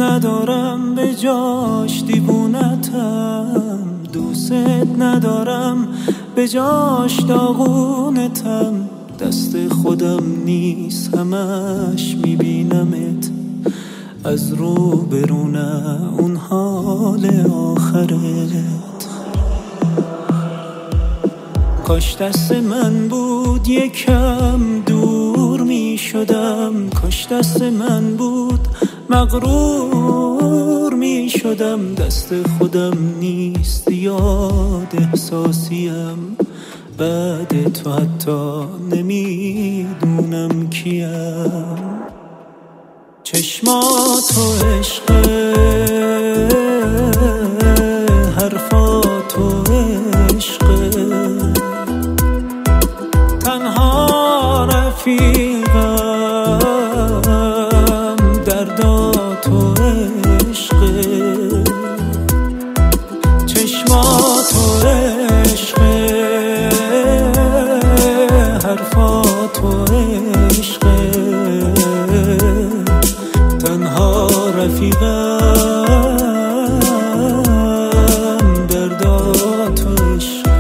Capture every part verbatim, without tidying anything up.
ندارم به جاش دیوونتم، دوست ندارم به جاش داغونتم. دست خودم نیست همش میبینمت از رو برونه اون حال آخرت. کاش دست من بود یکم دور می شدم، کاش دست من بود مغرور می شدم. دست خودم نیست یاد احساسیم، بعد تو حتی نمیدونم کیم. چشماتو عشقه، حرفاتو عشقه، تنها رفیقم درداتو عشقه. چشماتو عشقه، حرفاتو عشقه، تنها رفیقم درداتو عشقه.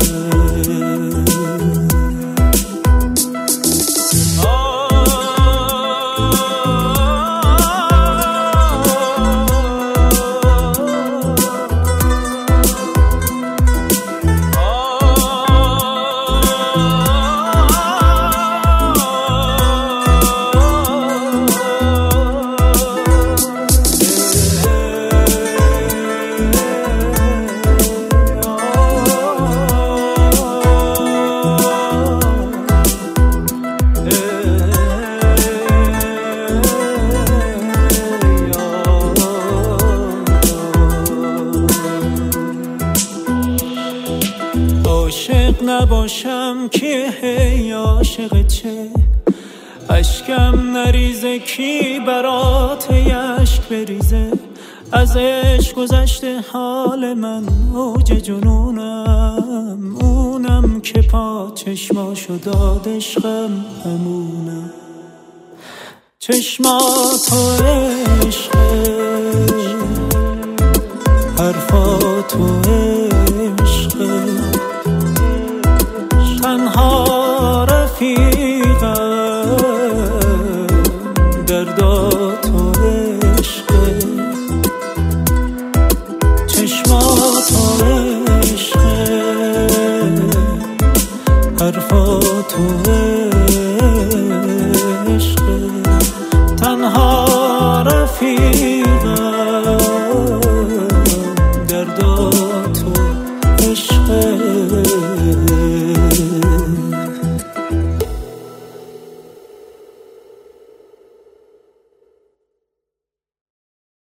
عاشق نباشم که هی عاشق چه، اشکم نریزه کی برات اشک بریزه. از عشق گذشته حال من اوج جنونم، اونم که پا چشماشو داد عشقم همونم. چشماتو عشقه، حرفاتو